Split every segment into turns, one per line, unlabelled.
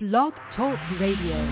Blog Talk Radio.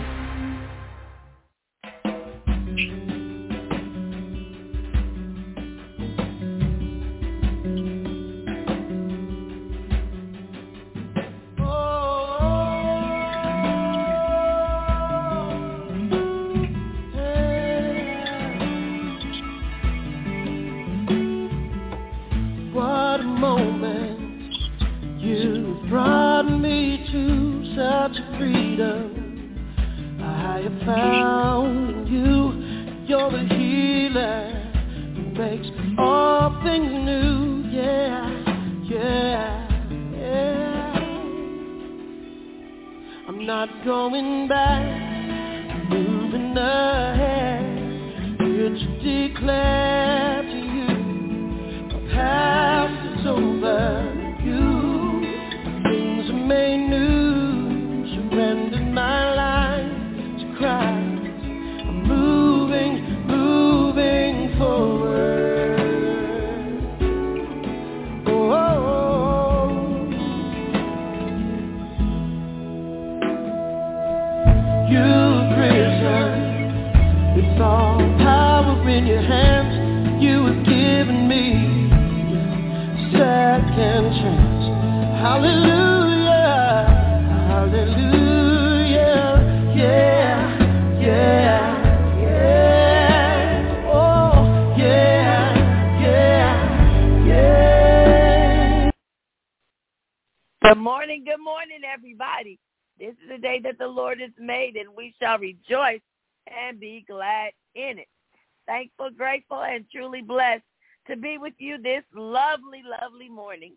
Good morning, everybody. This is the day that the Lord has made, and we shall rejoice and be glad in it. Thankful, grateful, and truly blessed to be with you this lovely, lovely morning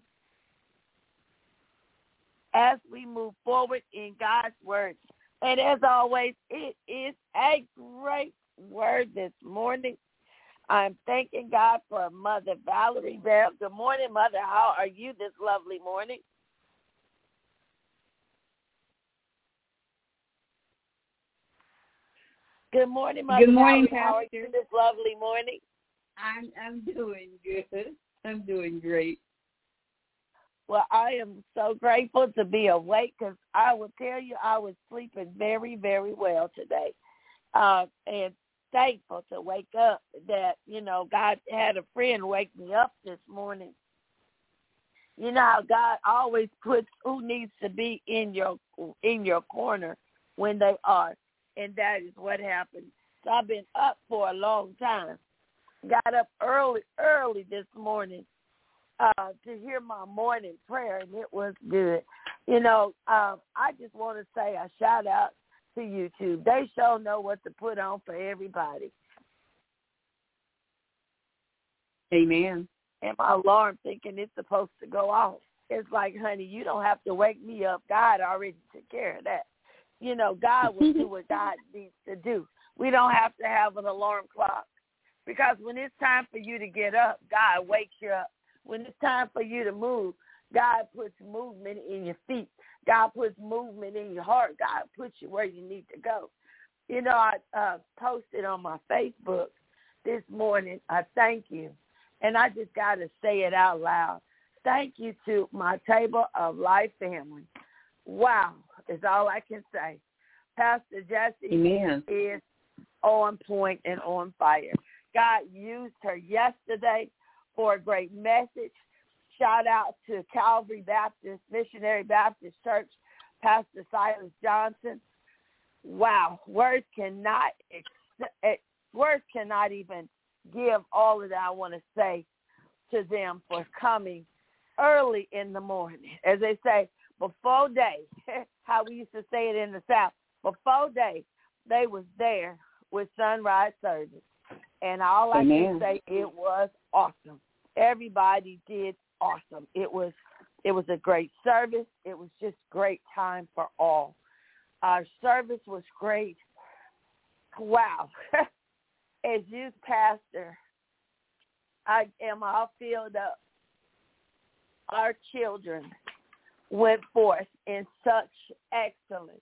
as we move forward in God's word. And as always, it is a great word this morning. I'm thanking God for Mother Valerie Bell. Good morning, Mother. How are you this lovely morning? Good morning, Mother.
Good morning,
Pastor. How are you this lovely morning?
I'm doing good. I'm doing great.
Well, I am so grateful to be awake because I will tell you I was sleeping very, very well today. And thankful to wake up that, God had a friend wake me up this morning. You know how God always puts who needs to be in your corner when they are. And that is what happened. So I've been up for a long time. Got up early this morning to hear my morning prayer, and it was good. I just want to say a shout out to YouTube. They sure know what to put on for everybody.
Amen.
And my alarm thinking it's supposed to go off. It's like, honey, you don't have to wake me up. God already took care of that. God will do what God needs to do. We don't have to have an alarm clock because when it's time for you to get up, God wakes you up. When it's time for you to move, God puts movement in your feet. God puts movement in your heart. God puts you where you need to go. I posted on my Facebook this morning, I thank you. And I just got to say it out loud. Thank you to my Table of Life family. Wow, is all I can say. Pastor Jessie is on point and on fire. God used her yesterday for a great message. Shout out to Calvary Baptist, Missionary Baptist Church, Pastor Silas Johnson. Wow, words cannot even give all of that I want to say to them for coming early in the morning. As they say, before day, how we used to say it in the South, before day, they was there with sunrise service. And all I can say, it was awesome. Everybody did awesome. It was a great service. It was just great time for all. Our service was great. Wow. As youth pastor, I am all filled up. Our children went forth in such excellence.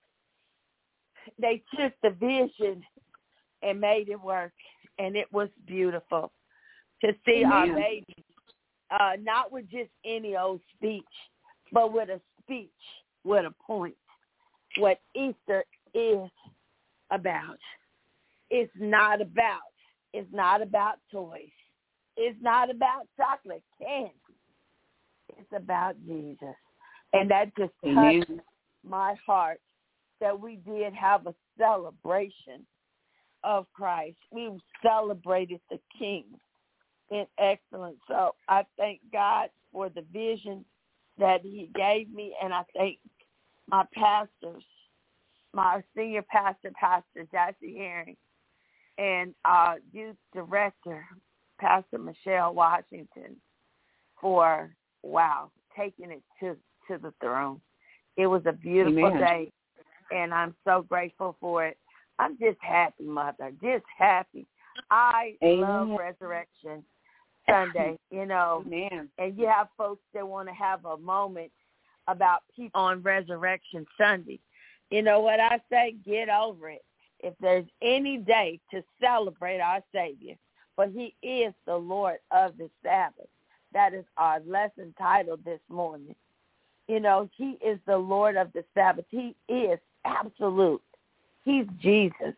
They took the vision and made it work, and it was beautiful to see our babies, not with just any old speech, but with a speech with a point. what Easter is about. It's not about toys. It's not about chocolate candy. It's about Jesus. And that just touched my heart that we did have a celebration of Christ. We celebrated the King in excellence. So I thank God for the vision that he gave me, and I thank my pastors, my senior pastor, Pastor Jesse Herring, and youth director, Pastor Michelle Washington, for, taking it to the throne. It was a beautiful day, and I'm so grateful for it. I'm just happy, Mother, just happy. I love Resurrection Sunday, and you have folks that want to have a moment about people on Resurrection Sunday. You know what I say? Get over it. If there's any day to celebrate our Savior, for he is the Lord of the Sabbath. That is our lesson title this morning. He is the Lord of the Sabbath. He is absolute. He's Jesus.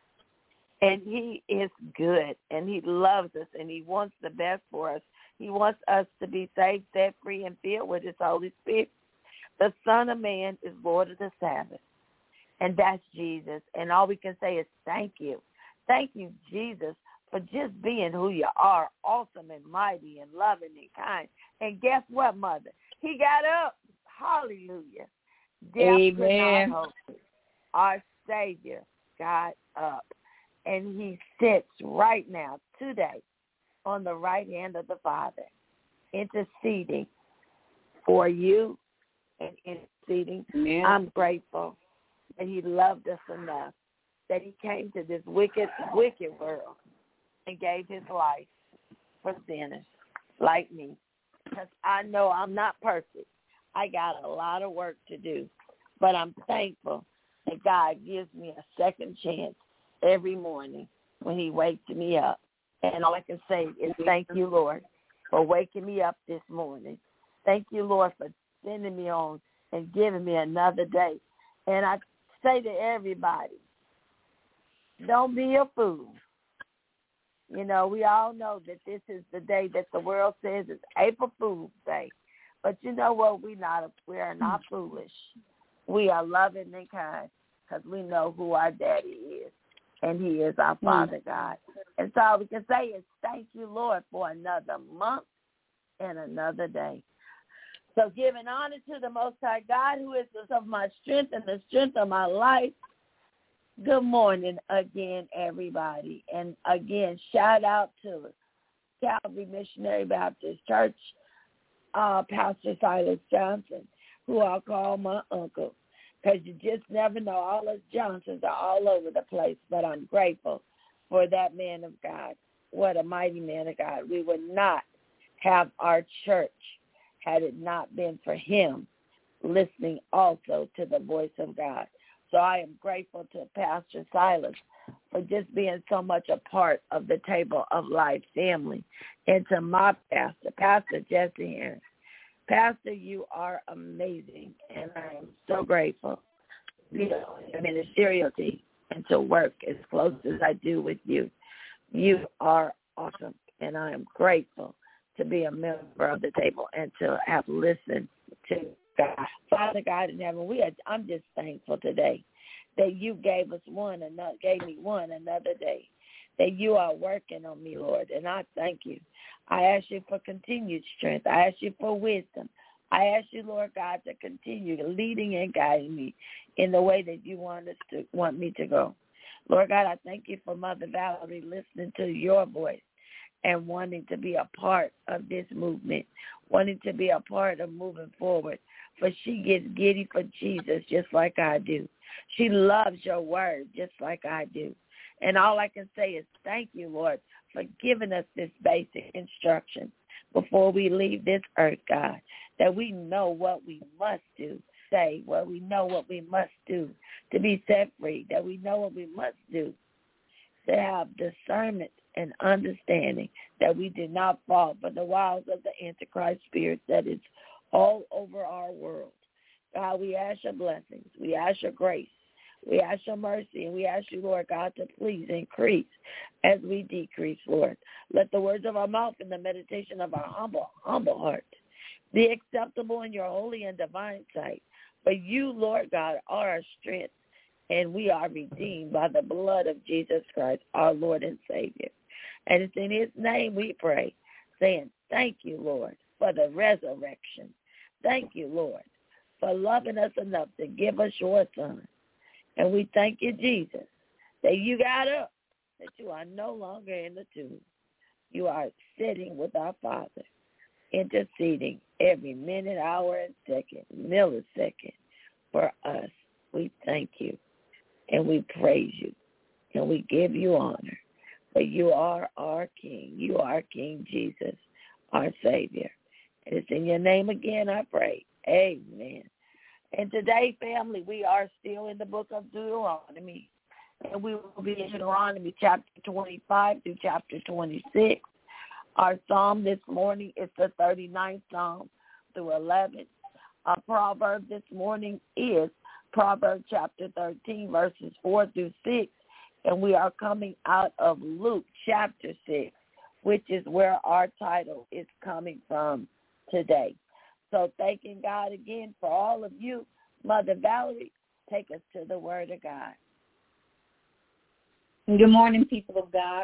And he is good, and he loves us, and he wants the best for us. He wants us to be saved, set free, and filled with his Holy Spirit. The Son of Man is Lord of the Sabbath, and that's Jesus. And all we can say is thank you. Thank you, Jesus, for just being who you are, awesome and mighty and loving and kind. And guess what, Mother? He got up. Hallelujah. Death could not hold him. Our Savior got up. And he sits right now, today, on the right hand of the Father, interceding for you and interceding. I'm grateful that he loved us enough, that he came to this wicked world and gave his life for sinners like me. Because I know I'm not perfect. I got a lot of work to do. But I'm thankful that God gives me a second chance every morning when he wakes me up. And all I can say is thank you, Lord, for waking me up this morning. Thank you, Lord, for sending me on and giving me another day. And I say to everybody, don't be a fool. We all know that this is the day that the world says is April Fool's Day. But you know what? We are not foolish. We are loving and kind because we know who our daddy is. And he is our Father God. And so all we can say is thank you, Lord, for another month and another day. So giving honor to the Most High God, who is the source of my strength and the strength of my life. Good morning again, everybody. And again, shout out to Calvary Missionary Baptist Church, Pastor Silas Johnson, who I'll call my uncle. Because you just never know. All us Johnsons are all over the place, but I'm grateful for that man of God. What a mighty man of God. We would not have our church had it not been for him listening also to the voice of God. So I am grateful to Pastor Silas for just being so much a part of the Table of Life family, and to my pastor, Pastor Jesse Harris. Pastor, you are amazing, and I am so grateful to be in the ministerial team and to work as close as I do with you. You are awesome, and I am grateful to be a member of the table and to have listened to God. Father God in heaven, I'm just thankful today that you gave me one another day, that you are working on me, Lord, and I thank you. I ask you for continued strength. I ask you for wisdom. I ask you, Lord God, to continue leading and guiding me in the way that you want me to go. Lord God, I thank you for Mother Valerie listening to your voice and wanting to be a part of this movement, wanting to be a part of moving forward. For she gets giddy for Jesus just like I do. She loves your word just like I do. And all I can say is thank you, Lord, for giving us this basic instruction before we leave this earth, God, that we know what we must do, we know what we must do to be set free, that we know what we must do to have discernment and understanding, that we did not fall for the wiles of the Antichrist spirit that is all over our world. God, we ask your blessings. We ask your grace. We ask your mercy, and we ask you, Lord God, to please increase as we decrease, Lord. Let the words of our mouth and the meditation of our humble heart be acceptable in your holy and divine sight. For you, Lord God, are our strength, and we are redeemed by the blood of Jesus Christ, our Lord and Savior. And it's in his name we pray, saying, thank you, Lord, for the resurrection. Thank you, Lord, for loving us enough to give us your Son. And we thank you, Jesus, that you got up, that you are no longer in the tomb. You are sitting with our Father, interceding every minute, hour, and second, millisecond for us. We thank you, and we praise you, and we give you honor. For you are our King. You are King Jesus, our Savior. And it's in your name again I pray. Amen. And today, family, we are still in the book of Deuteronomy. And we will be in Deuteronomy chapter 25 through chapter 26. Our psalm this morning is the 39th Psalm through 11. Our proverb this morning is Proverbs chapter 13, verses 4 through 6. And we are coming out of Luke chapter 6, which is where our title is coming from today. So thanking God again for all of you. Mother Valerie, take us to the Word of God.
Good morning, people of God.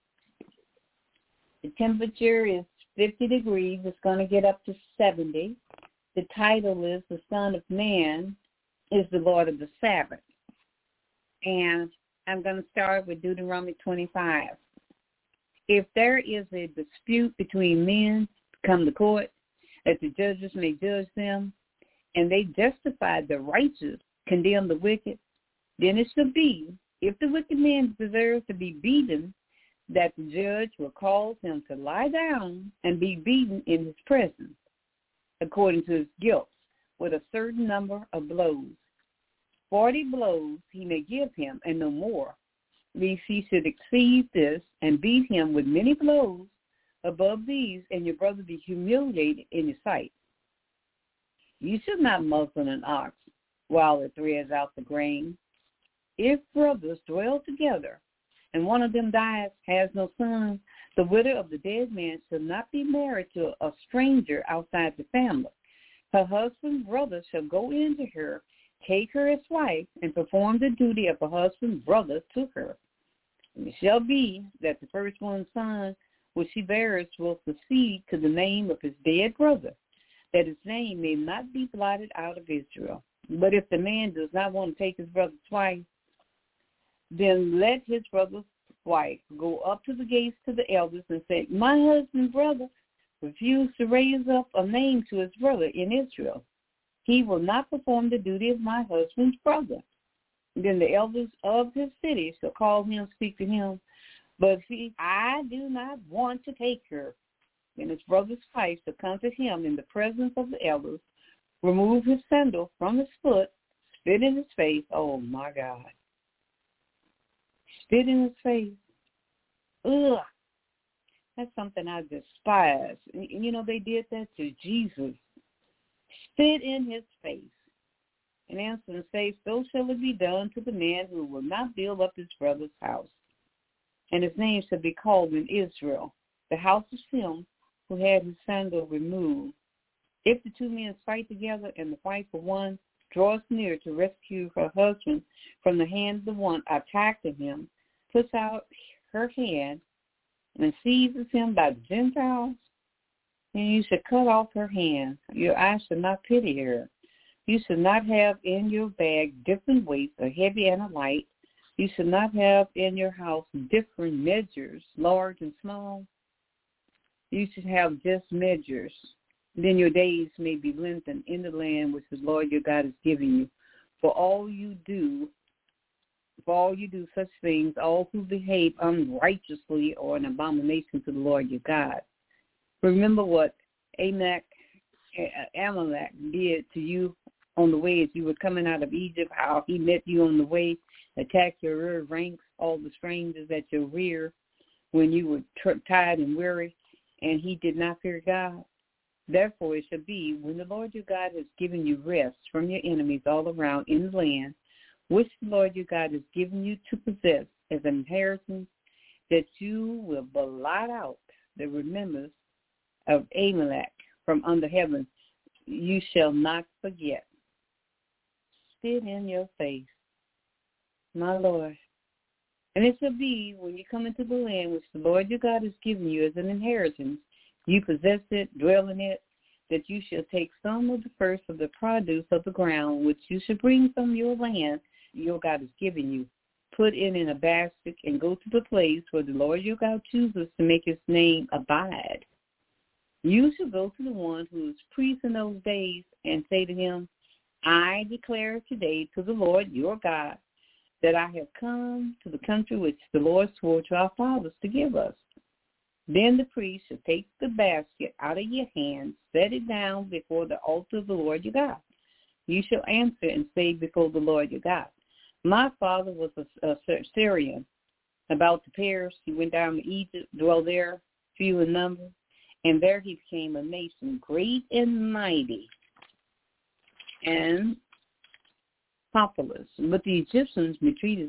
The temperature is 50 degrees. It's going to get up to 70. The title is The Son of Man is the Lord of the Sabbath. And I'm going to start with Deuteronomy 25. If there is a dispute between men, come to court, that the judges may judge them, and they justify the righteous, condemn the wicked, then it shall be, if the wicked man deserves to be beaten, that the judge will cause him to lie down and be beaten in his presence, according to his guilt, with a certain number of blows. 40 blows he may give him, and no more, lest he should exceed this and beat him with many blows above these, and your brother be humiliated in his sight. You should not muzzle an ox while it threads out the grain. If brothers dwell together, and one of them dies, has no son, the widow of the dead man shall not be married to a stranger outside the family. Her husband's brother shall go into her, take her as wife, and perform the duty of a husband's brother to her. And it shall be that the firstborn son which she bears will succeed to the name of his dead brother, that his name may not be blotted out of Israel. But if the man does not want to take his brother's wife, then let his brother's wife go up to the gates to the elders and say, my husband's brother refused to raise up a name to his brother in Israel. He will not perform the duty of my husband's brother. Then the elders of his city shall call him, speak to him. But see, I do not want to take her. Then his brother's wife shall come to him in the presence of the elders, remove his sandal from his foot, spit in his face. Oh, my God. Spit in his face. Ugh. That's something I despise. And, you know, they did that to Jesus. Spit in his face. And answer and say, so shall it be done to the man who will not build up his brother's house. And his name shall be called in Israel, the house of him who had his sandal removed. If the two men fight together and the wife of one draws near to rescue her husband from the hand of the one attacking him, puts out her hand and seizes him by the Gentiles, and you should cut off her hand. Your eyes should not pity her. You should not have in your bag different weights, a heavy and a light. You should not have in your house different measures, large and small. You should have just measures. Then your days may be lengthened in the land which the Lord your God is giving you. For all you do such things, all who behave unrighteously or an abomination to the Lord your God. Remember what Amalek did to you on the way as you were coming out of Egypt, how he met you on the way, attacked your rear ranks, all the strangers at your rear when you were tired and weary, and he did not fear God. Therefore it shall be, when the Lord your God has given you rest from your enemies all around in the land, which the Lord your God has given you to possess as an inheritance, that you will blot out the remembrance of Amalek from under heaven. You shall not forget. Spit in your face, my Lord. And it shall be, when you come into the land which the Lord your God has given you as an inheritance, you possess it, dwell in it, that you shall take some of the first of the produce of the ground, which you shall bring from your land your God has given you, put it in a basket, and go to the place where the Lord your God chooses to make his name abide. You shall go to the one who is priest in those days and say to him, I declare today to the Lord your God that I have come to the country which the Lord swore to our fathers to give us. Then the priest shall take the basket out of your hand, set it down before the altar of the Lord your God. You shall answer and say before the Lord your God, my father was a Syrian, about to perish. He went down to Egypt, dwelt there, few in number, and there he became a nation great and mighty and populous. But the Egyptians mistreated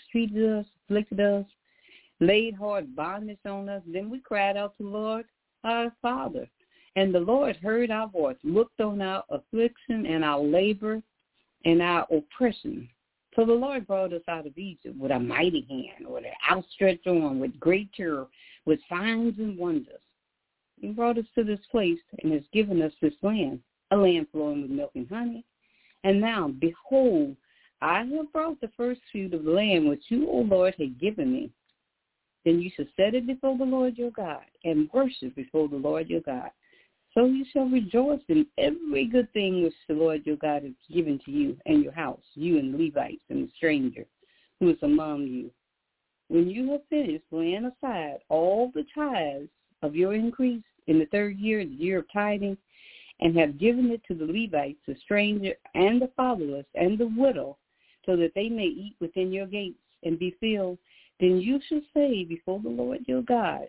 us, afflicted us, laid hard bondage on us. Then we cried out to the Lord our Father, and the Lord heard our voice, looked on our affliction and our labor and our oppression. So the Lord brought us out of Egypt with a mighty hand, with an outstretched arm, with great terror, with signs and wonders. He brought us to this place and has given us this land, a land flowing with milk and honey. And now, behold, I have brought the first fruit of the land which you, O Lord, had given me. Then you shall set it before the Lord your God and worship before the Lord your God. So you shall rejoice in every good thing which the Lord your God has given to you and your house, you and the Levites and the stranger who is among you. When you have finished laying aside all the tithes of your increase in the third year, the year of tithing, and have given it to the Levites, the stranger, and the fatherless, and the widow, so that they may eat within your gates and be filled, then you shall say before the Lord your God,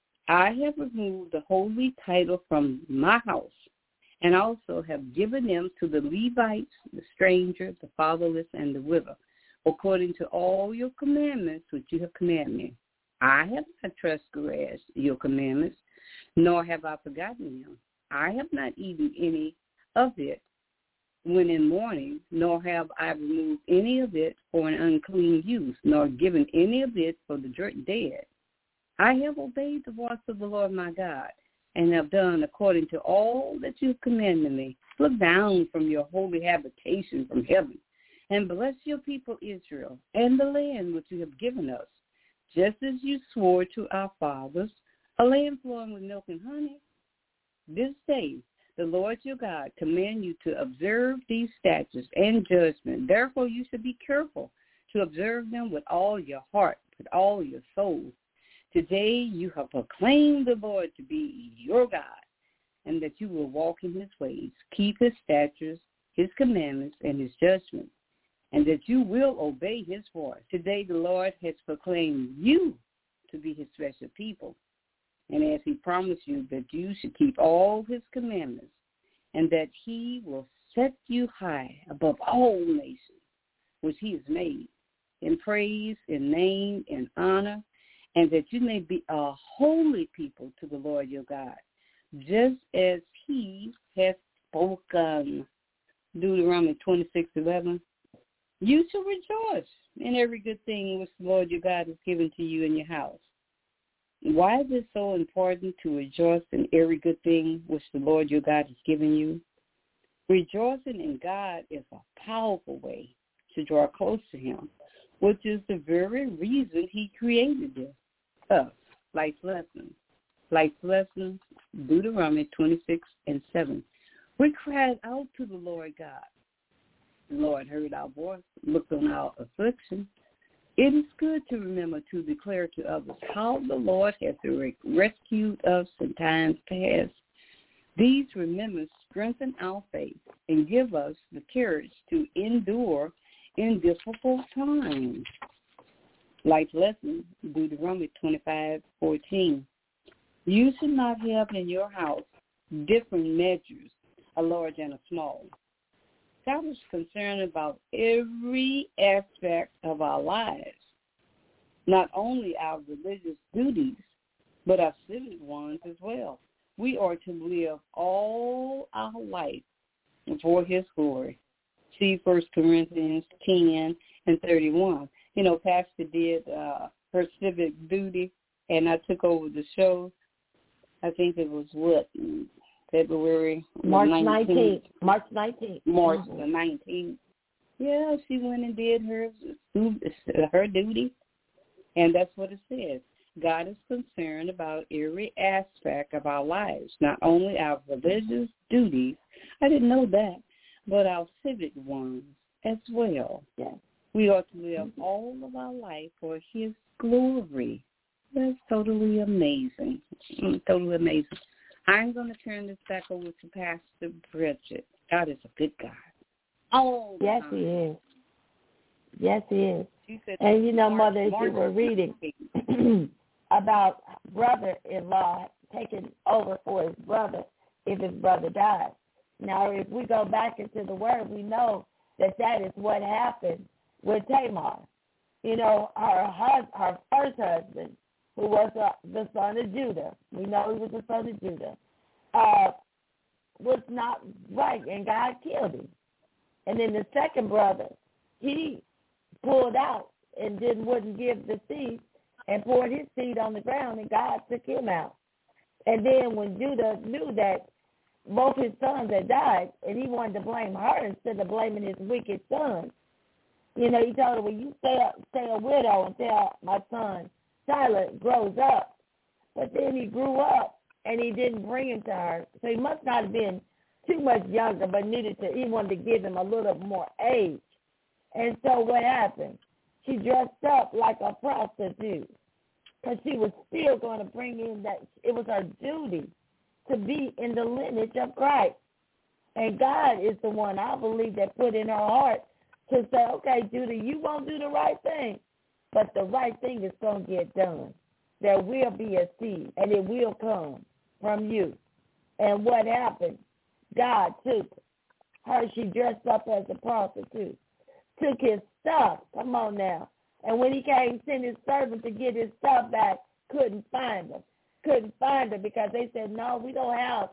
I have removed the holy title from my house, and also have given them to the Levites, the stranger, the fatherless, and the widow, according to all your commandments which you have commanded me. I have not transgressed your commandments, nor have I forgotten them. I have not eaten any of it when in mourning, nor have I removed any of it for an unclean use, nor given any of it for the dead. I have obeyed the voice of the Lord my God, and have done according to all that you have commanded me. Look down from your holy habitation from heaven, and bless your people Israel, and the land which you have given us, just as you swore to our fathers, a land flowing with milk and honey. This day the Lord your God command you to observe these statutes and judgment. Therefore you should be careful to observe them with all your heart, with all your soul. Today you have proclaimed the Lord to be your God, and that you will walk in his ways, keep his statutes, his commandments, and his judgments, and that you will obey his voice. Today the Lord has proclaimed you to be his special people. And as he promised you that you should keep all his commandments, and that he will set you high above all nations, which he has made, in praise, in name, in honor, and that you may be a holy people to the Lord your God, just as he has spoken. Deuteronomy 26:11. You shall rejoice in every good thing which the Lord your God has given to you in your house. Why is it so important to rejoice in every good thing which the Lord your God has given you? Rejoicing in God is a powerful way to draw close to him, which is the very reason he created us. Life's lesson, Deuteronomy 26:7. We cried out to the Lord God. The Lord heard our voice, looked on our affliction. It is good to remember to declare to others how the Lord has rescued us in times past. These remembrance strengthen our faith and give us the courage to endure in difficult times. Life lesson, Deuteronomy 25:14. You should not have in your house different measures, a large and a small. God is concerned about every aspect of our lives, not only our religious duties, but our civic ones as well. We are to live all our life for his glory. See 1 Corinthians 10 and 31. You know, Pastor did her civic duty, and I took over the show. I think it was February?
March 19th. March 19th.
March the 19th. Yeah, she went and did her duty, and that's what it says. God is concerned about every aspect of our lives, not only our religious duties. I didn't know that, but our civic ones as well.
Yes.
We ought to live all of our life for his glory. That's totally amazing. Totally amazing. I'm going to turn this back over to Pastor Bridget. God is a good God. Oh,
yes, he is. Yes, he is. And you know, Mother, as you were reading about brother-in-law taking over for his brother if his brother died. Now, if we go back into the Word, we know that is what happened with Tamar. You know, her first husband, who was the son of Judah, we know he was the son of Judah, was not right, and God killed him. And then the second brother, he pulled out and wouldn't give the seed and poured his seed on the ground, and God took him out. And then when Judah knew that both his sons had died, and he wanted to blame her instead of blaming his wicked sons, you know, he told her, well, you stay a widow until my son Tyler grows up. But then he grew up, and he didn't bring him to her. So he must not have been too much younger, but he wanted to give him a little more age. And so what happened? She dressed up like a prostitute because she was still going to bring in that. It was her duty to be in the lineage of Christ. And God is the one, I believe, that put in her heart to say, okay, Judah, you won't do the right thing, but the right thing is going to get done. There will be a seed, and it will come from you. And what happened? God took her. She dressed up as a prostitute, took his stuff. Come on now. And when he came, sent his servant to get his stuff back, couldn't find her because they said, no, we don't have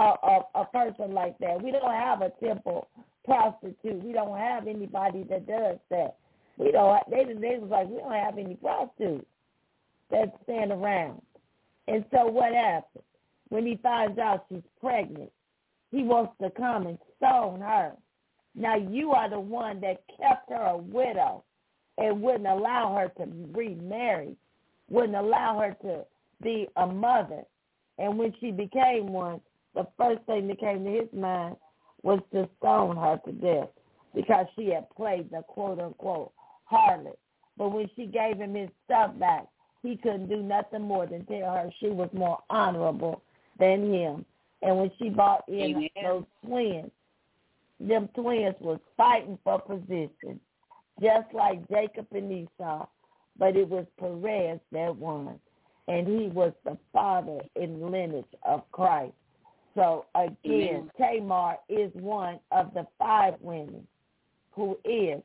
a person like that. We don't have a temple prostitute. We don't have anybody that does that. We don't. They was like, we don't have any prostitutes that stand around. And so what happened? When he finds out she's pregnant, he wants to come and stone her. Now you are the one that kept her a widow and wouldn't allow her to remarry, wouldn't allow her to be a mother. And when she became one, the first thing that came to his mind was to stone her to death because she had played the quote-unquote harlot. But when she gave him his stuff back, he couldn't do nothing more than tell her she was more honorable than him. And when she brought in those twins, them twins was fighting for position, just like Jacob and Esau, but it was Perez that won. And he was the father in lineage of Christ. So again, Tamar is one of the 5 women who is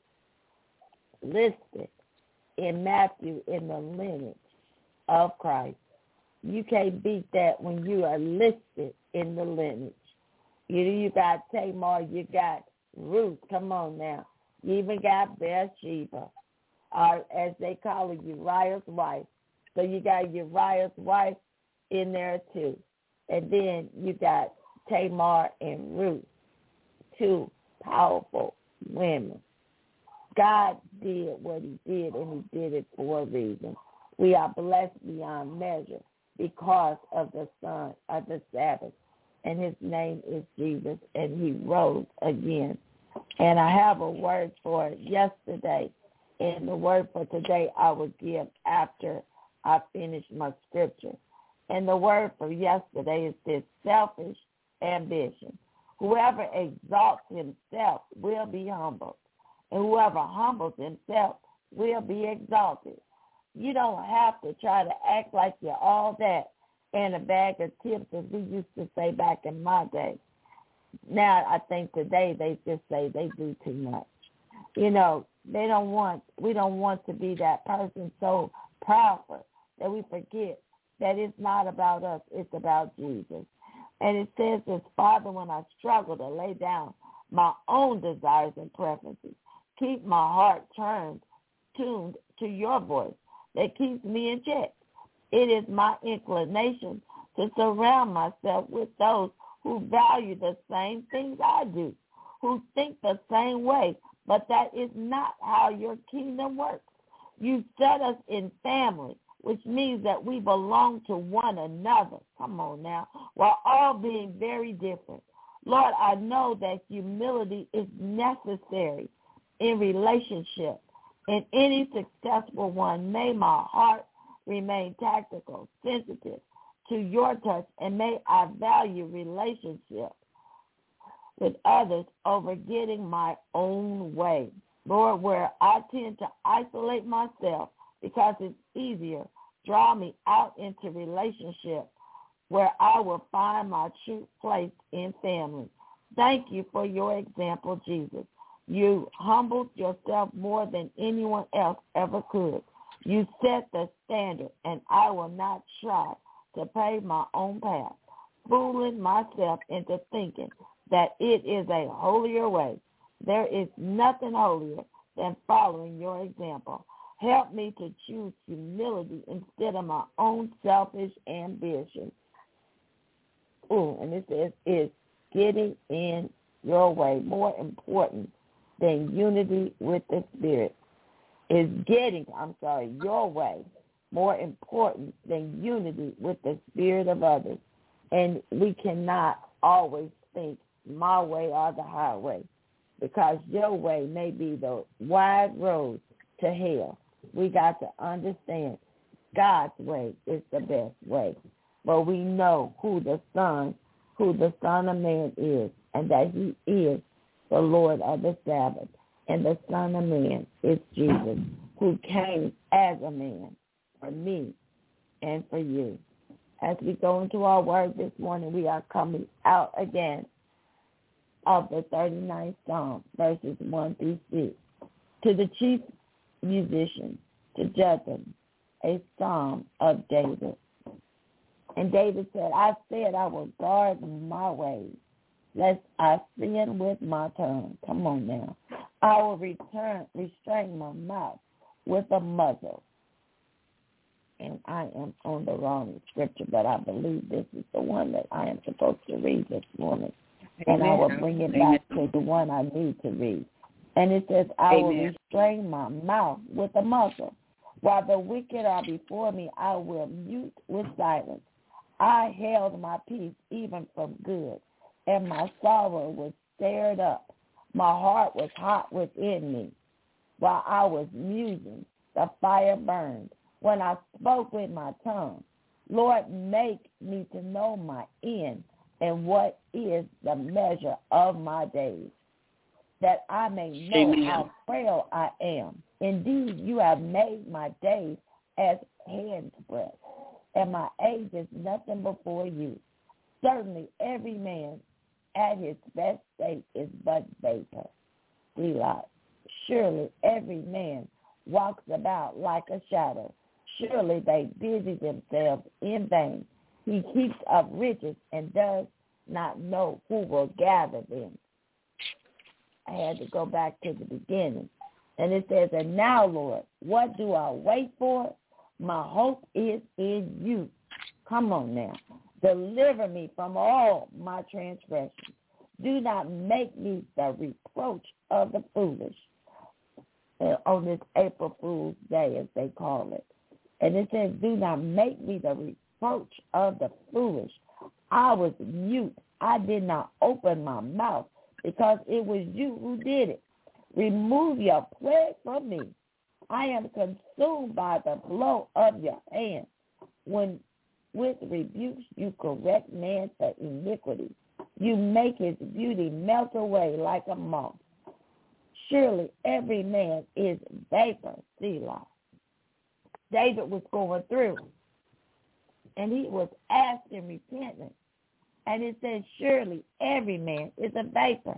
listed in Matthew in the lineage of Christ. You can't beat that when you are listed in the lineage. You got Tamar, you got Ruth, come on now. You even got Bathsheba, or as they call it, Uriah's wife. So you got Uriah's wife in there too. And then you got Tamar and Ruth, 2 powerful women. God did what he did, and he did it for a reason. We are blessed beyond measure because of the Son of the Sabbath, and his name is Jesus, and he rose again. And I have a word for yesterday, and the word for today I will give after I finish my scripture. And the word for yesterday is this: selfish ambition. Whoever exalts himself will be humbled, and whoever humbles himself will be exalted. You don't have to try to act like you're all that and a bag of chips, as we used to say back in my day. Now I think today they just say they do too much. We don't want to be that person so proud that we forget that it's not about us, it's about Jesus. And it says this, Father, when I struggle to lay down my own desires and preferences, keep my heart tuned to your voice that keeps me in check. It is my inclination to surround myself with those who value the same things I do, who think the same way, but that is not how your kingdom works. You set us in family, which means that we belong to one another. Come on now. While all being very different. Lord, I know that humility is necessary in relationship. In any successful one, may my heart remain tactical, sensitive to your touch, and may I value relationship with others over getting my own way. Lord, where I tend to isolate myself because it's easier, draw me out into relationship where I will find my true place in family. Thank you for your example, Jesus. You humbled yourself more than anyone else ever could. You set the standard, and I will not try to pave my own path, fooling myself into thinking that it is a holier way. There is nothing holier than following your example. Help me to choose humility instead of my own selfish ambition. And it says, is getting in your way more important than unity with the Spirit? Is getting, your way more important than unity with the Spirit of others? And we cannot always think my way or the highway, because your way may be the wide road to hell. We got to understand God's way is the best way. But we know who the Son of Man is, and that he is the Lord of the Sabbath. And the Son of Man is Jesus, who came as a man for me and for you. As we go into our word this morning, we are coming out again of the 39th Psalm, verses 1 through 6. To the chief musician, to Jotham, a psalm of David. And David said, I said I will guard my ways, lest I sin with my tongue. Come on now. I will restrain my mouth with a muzzle. And I am on the wrong scripture, but I believe this is the one that I am supposed to read this morning. And I will bring it back to the one I need to read. And it says, I will restrain my mouth with a muzzle. While the wicked are before me, I will mute with silence. I held my peace even from good, and my sorrow was stirred up. My heart was hot within me. While I was musing, the fire burned. When I spoke with my tongue, Lord, make me to know my end and what is the measure of my days, that I may know how frail I am. Indeed, you have made my days as hand's breadth, and my age is nothing before you. Certainly every man at his best state is but vapor. Selah. Surely every man walks about like a shadow. Surely they busy themselves in vain. He keeps up riches and does not know who will gather them. I had to go back to the beginning. And it says, and now, Lord, what do I wait for? My hope is in you. Come on now. Deliver me from all my transgressions. Do not make me the reproach of the foolish. On this April Fool's Day, as they call it. And it says, do not make me the reproach of the foolish. I was mute. I did not open my mouth because it was you who did it. Remove your plague from me. I am consumed by the blow of your hand. When with rebukes you correct man for iniquity, you make his beauty melt away like a moth. Surely every man is vapor, Selah. David was going through. and he was asking repentance. And it says, surely every man is a vapor.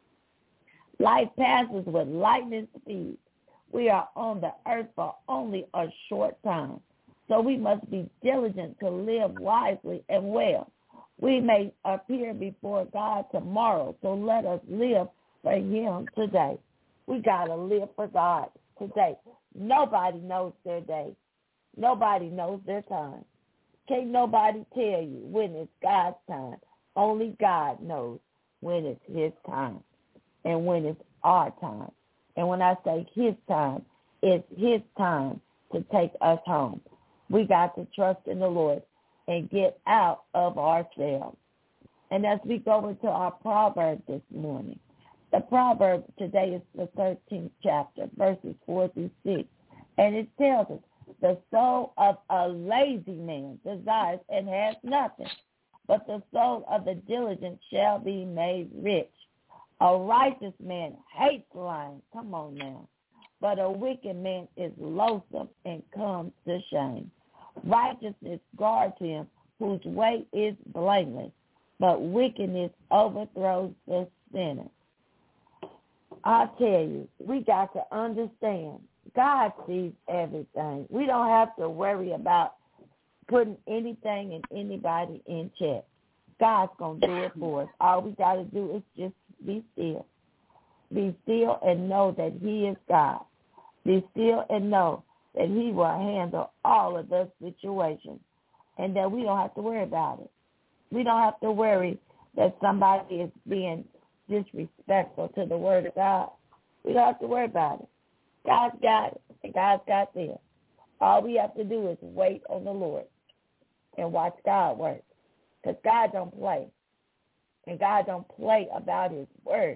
Life passes with lightning speed. We are on the earth for only a short time. So we must be diligent to live wisely and well. We may appear before God tomorrow, so let us live for him today. We got to live for God today. Nobody knows their day. Nobody knows their time. Can't nobody tell you when it's God's time. Only God knows when it's his time and when it's our time. And when I say his time, it's his time to take us home. We got to trust in the Lord and get out of ourselves. And as we go into our proverb this morning, the proverb today is the 13th chapter, verses 4 through 6. And it tells us, the soul of a lazy man desires and has nothing, but the soul of the diligent shall be made rich. A righteous man hates lying. Come on now. But a wicked man is loathsome and comes to shame. Righteousness guards him whose way is blameless, but wickedness overthrows the sinner. I tell you, we got to understand, God sees everything. We don't have to worry about putting anything and anybody in check. God's going to do it for us. All we got to do is just be still. Be still and know that he is God. Be still and know that he will handle all of the situations and that we don't have to worry about it. We don't have to worry that somebody is being disrespectful to the word of God. We don't have to worry about it. God's got it, and God's got them. All we have to do is wait on the Lord and watch God work, because God don't play, and God don't play about his word.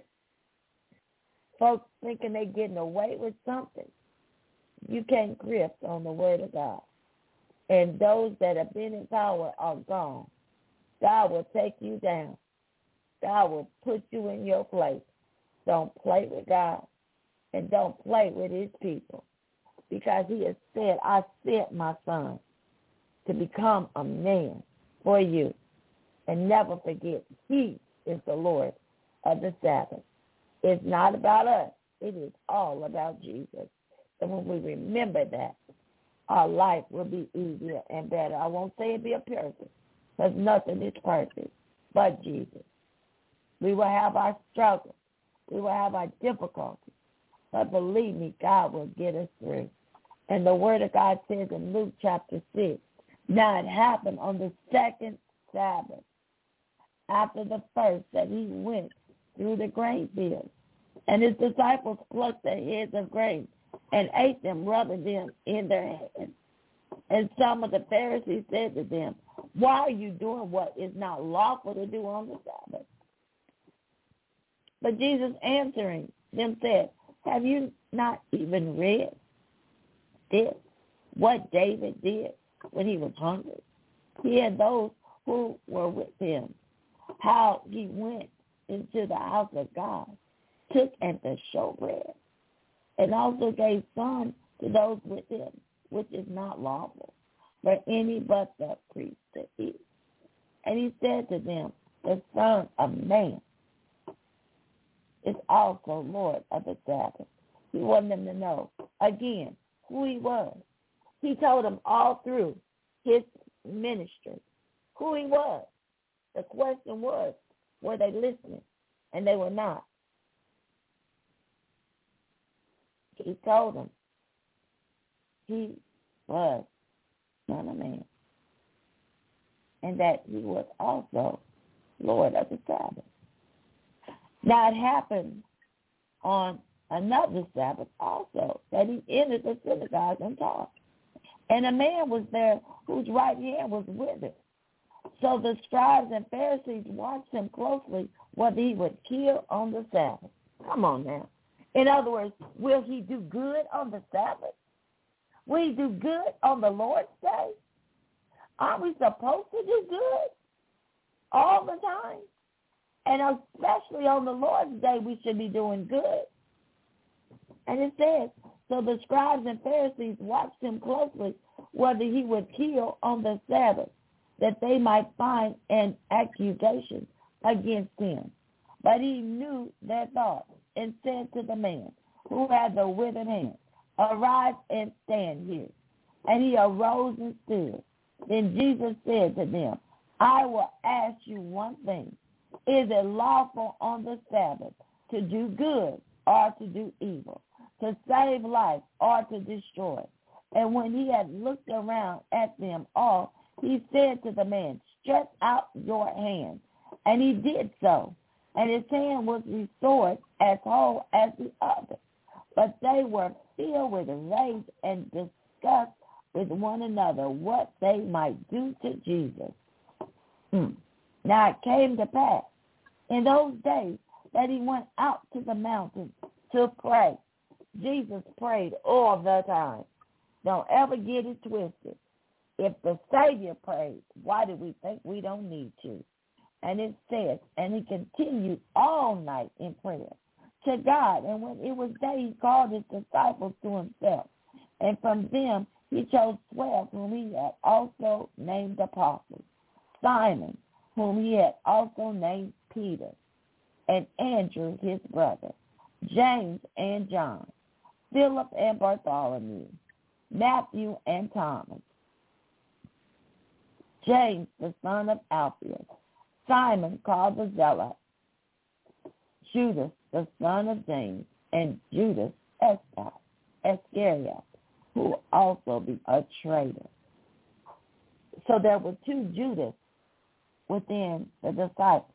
Folks thinking they're getting away with something. You can't grip on the word of God. And those that have been in power are gone. God will take you down. God will put you in your place. Don't play with God, and don't play with his people, because he has said, I sent my son to become a man for you. And never forget, he is the Lord of the Sabbath. It's not about us. It is all about Jesus. And when we remember that, our life will be easier and better. I won't say it be a perfect, because nothing is perfect but Jesus. We will have our struggles. We will have our difficulties. But believe me, God will get us through. And the word of God says in Luke chapter 6, now it happened on the second Sabbath, after the first, that he went through the grain fields. And his disciples plucked the heads of grain and ate them, rubbing them in their hands. And some of the Pharisees said to them, why are you doing what is not lawful to do on the Sabbath? But Jesus answering them said, have you not even read this, what David did when he was hungry? He had those who were with him, how he went into the house of God, took and the showbread, and also gave some to those with him, which is not lawful for any but the priest to eat. And he said to them, the Son of Man is also Lord of the Sabbath. He wanted them to know, again, who he was. He told them all through his ministry who he was. The question was, were they listening? And they were not. He told them he was Son of Man, and that he was also Lord of the Sabbath. Now it happened on another Sabbath also, that he entered the synagogue and taught. And a man was there whose right hand was withered. So the scribes and Pharisees watched him closely whether he would kill on the Sabbath. Come on now. In other words, will he do good on the Sabbath? Will he do good on the Lord's Day? Aren't we supposed to do good all the time? And especially on the Lord's Day, we should be doing good. And it says, so the scribes and Pharisees watched him closely whether he would kill on the Sabbath. that they might find an accusation against him. But he knew their thoughts and said to the man who had the withered hand, "Arise and stand here." And he arose and stood. Then Jesus said to them, "I will ask you one thing. Is it lawful on the Sabbath to do good or to do evil, to save life or to destroy?" And when he had looked around at them all, he said to the man, "Stretch out your hand." And he did so. And his hand was restored as whole as the other. But they were filled with rage and discussed with one another what they might do to Jesus. Now it came to pass in those days that he went out to the mountain to pray. Jesus prayed all the time. Don't ever get it twisted. If the Savior prayed, why do we think we don't need to? And it says, and he continued all night in prayer to God. And when it was day, he called his disciples to himself. And from them he chose 12, whom he had also named apostles. Simon, whom he had also named Peter, and Andrew his brother, James and John, Philip and Bartholomew, Matthew and Thomas, James the son of Alphaeus, Simon called the Zealot, Judas the son of James, and Judas Iscariot, who also be a traitor. So there were two Judas within the disciples,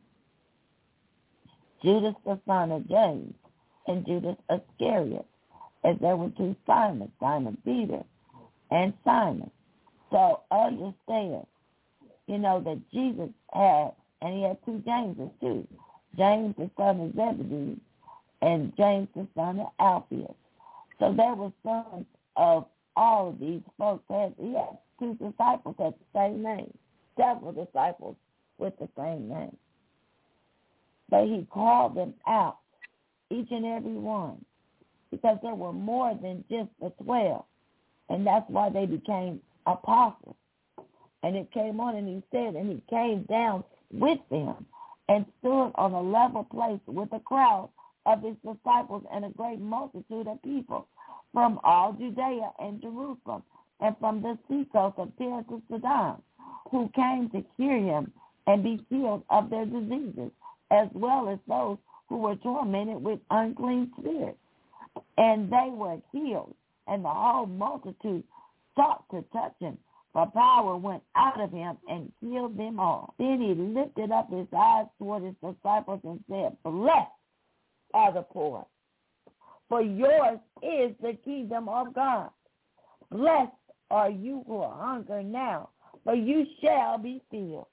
Judas the son of James and Judas Iscariot, as there were two Simons, Simon Peter and Simon. So understand, that Jesus had, and he had two Jameses too, James the son of Zebedee and James the son of Alphaeus. So there were sons of all of these folks. He had two disciples at the same name, several disciples with the same name. But he called them out, each and every one, because there were more than just the 12. And that's why they became apostles. And it came on, and he said, and he came down with them and stood on a level place with a crowd of his disciples and a great multitude of people from all Judea and Jerusalem and from the seacoast of Tyre to Sidon, who came to hear him and be healed of their diseases, as well as those who were tormented with unclean spirits. And they were healed, and the whole multitude sought to touch him, for power went out of him and healed them all. Then he lifted up his eyes toward his disciples and said, "Blessed are the poor, for yours is the kingdom of God. Blessed are you who are hungry now, for you shall be filled.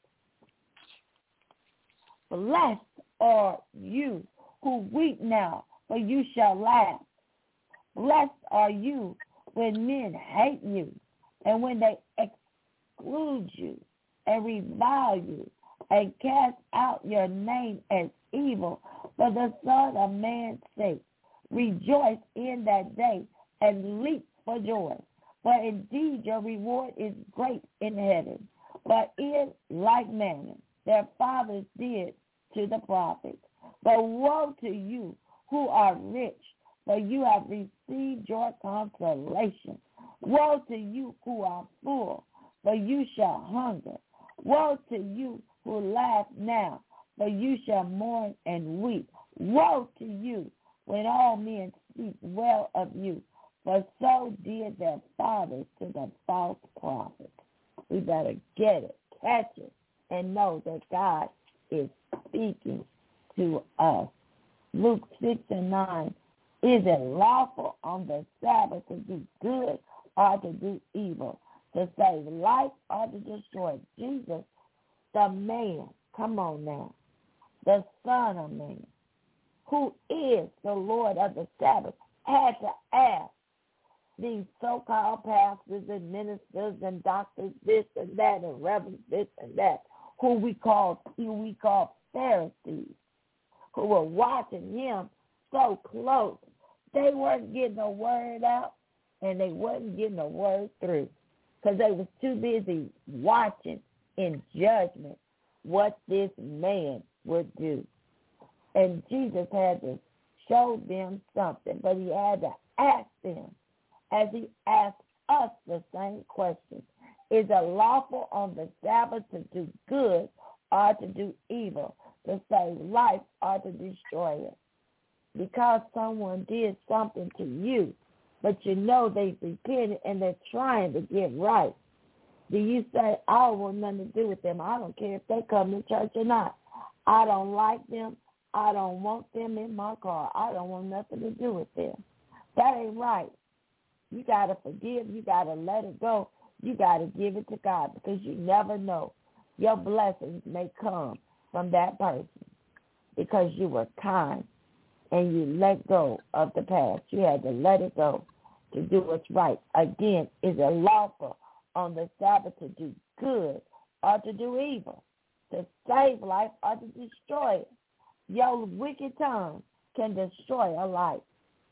Blessed are you who weep now, for you shall laugh. Blessed are you when men hate you, and when they exclude you and revile you and cast out your name as evil for the Son of Man's sake. Rejoice in that day and leap for joy, for indeed your reward is great in heaven. But in like manner their fathers did to the prophets. But woe to you who are rich, for you have received your consolation. Woe to you who are full, for you shall hunger. Woe to you who laugh now, for you shall mourn and weep. Woe to you when all men speak well of you, for so did their fathers to the false prophets. We better get it, catch it, and know that God is speaking to us. Luke 6:9, is it lawful on the Sabbath to do good or to do evil, to save life or to destroy? Jesus, the man, come on now, the Son of Man, who is the Lord of the Sabbath, had to ask these so-called pastors and ministers and doctors, this and that, and reverends, this and that, who we call Pharisees, who were watching him so close. They weren't getting a word out, and they wasn't getting a word through, because they was too busy watching in judgment what this man would do. And Jesus had to show them something, but he had to ask them, as he asked us the same question. Is it lawful on the Sabbath to do good or to do evil, to save life or to destroy it? Because someone did something to you, but you know they've repented and they're trying to get right, do you say, I want nothing to do with them? I don't care if they come to church or not. I don't like them. I don't want them in my car. I don't want nothing to do with them. That ain't right. You got to forgive. You got to let it go. You got to give it to God, because you never know. Your blessings may come from that person because you were kind and you let go of the past. You had to let it go to do what's right. Again, is it lawful on the Sabbath to do good or to do evil, to save life or to destroy it? Your wicked tongue can destroy a life.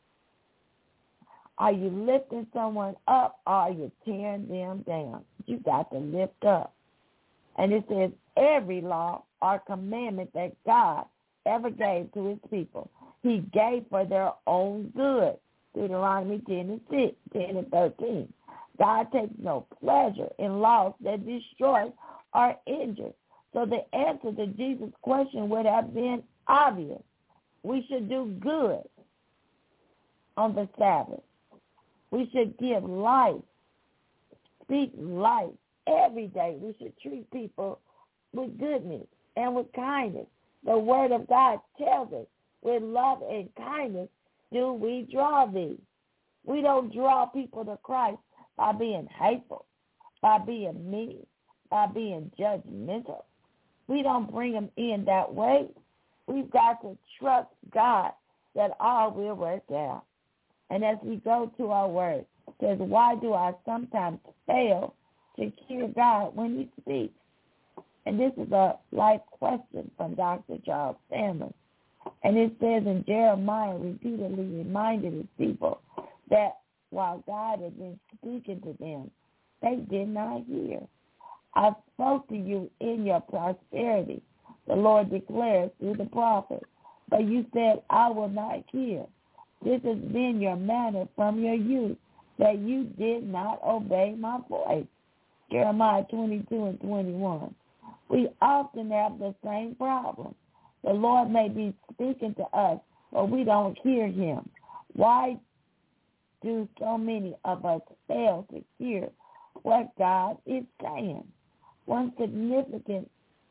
Are you lifting someone up or are you tearing them down? You got to lift up. And it says every law or commandment that God ever gave to his people, he gave for their own good. Deuteronomy 10 and 13. God takes no pleasure in laws that destroy or injure. So the answer to Jesus' question would have been obvious. We should do good on the Sabbath. We should give life, speak life every day. We should treat people with goodness and with kindness. The word of God tells us, with love and kindness do we draw thee. We don't draw people to Christ by being hateful, by being mean, by being judgmental. We don't bring them in that way. We've got to trust God that all will work out. And as we go to our word, it says, why do I sometimes fail to hear God when he speaks? And this is a life question from Dr. Charles Stanley. And it says in Jeremiah repeatedly reminded his people that while God had been speaking to them, they did not hear. I spoke to you in your prosperity, the Lord declares through the prophet, but you said, I will not hear. This has been your manner from your youth, that you did not obey my voice. Jeremiah 22 and 21. We often have the same problem. The Lord may be speaking to us, but we don't hear him. Why do so many of us fail to hear what God is saying? One significant